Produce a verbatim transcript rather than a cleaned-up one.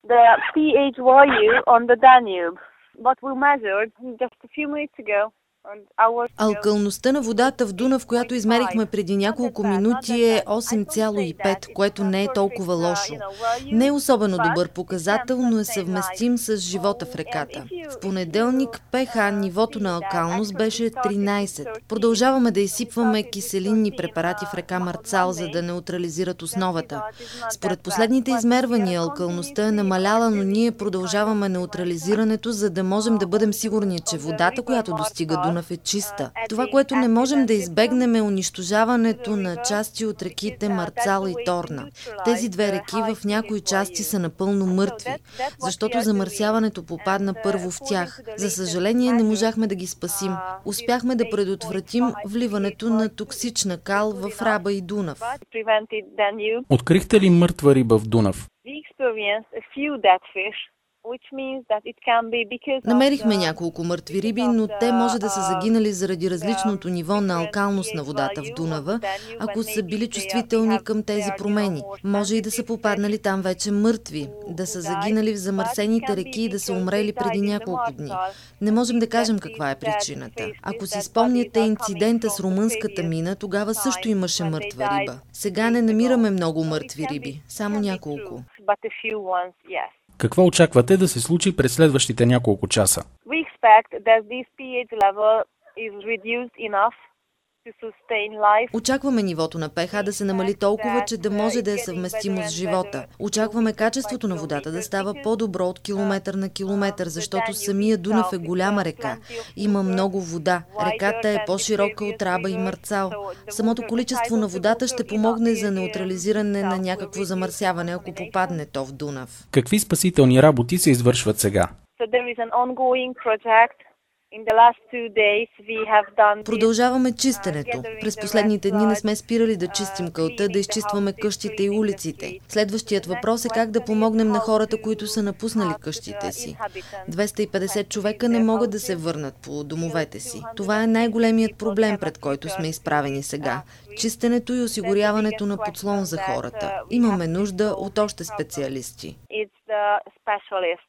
the pH value on the Danube. What we measured just a few minutes ago. Алкалността на водата в Дунав, която измерихме преди няколко минути, е осем цяло и пет, което не е толкова лошо. Не е особено добър показател, но е съвместим с живота в реката. В понеделник pH нивото на алкалност беше тринайсет. Продължаваме да изсипваме киселинни препарати в река Марцал, за да неутрализират основата. Според последните измервания, алкалността е намаляла, но ние продължаваме неутрализирането, за да можем да бъдем сигурни, че водата, която достига Дунав, е чиста. Това, което не можем да избегнем, е унищожаването на части от реките Марцал и Торна. Тези две реки в някои части са напълно мъртви, защото замърсяването попадна първо в тях. За съжаление, не можахме да ги спасим. Успяхме да предотвратим вливането на токсична кал в Раба и Дунав. Открихте ли мъртва риба в Дунав? Намерихме няколко мъртви риби, но те може да са загинали заради различното ниво на алкалност на водата в Дунава, ако са били чувствителни към тези промени. Може и да са попаднали там вече мъртви, да са загинали в замърсените реки и да са умрели преди няколко дни. Не можем да кажем каква е причината. Ако си спомняте инцидента с румънската мина, тогава също имаше мъртва риба. Сега не намираме много мъртви риби, само няколко. Какво очаквате да се случи през следващите няколко часа? Очакваме нивото на pH да се намали толкова, че да може да е съвместимо с живота. Очакваме качеството на водата да става по-добро от километър на километър, защото самия Дунав е голяма река. Има много вода. Реката е по-широка от Раба и Марцал. Самото количество на водата ще помогне за неутрализиране на някакво замърсяване, ако попадне то в Дунав. Какви спасителни работи се извършват сега? Продължаваме чистенето. През последните дни не сме спирали да чистим кълта, да изчистваме къщите и улиците. Следващият въпрос е как да помогнем на хората, които са напуснали къщите си. двеста и петдесет човека не могат да се върнат по домовете си. Това е най-големият проблем, пред който сме изправени сега. Чистенето и осигуряването на подслон за хората. Имаме нужда от още специалисти.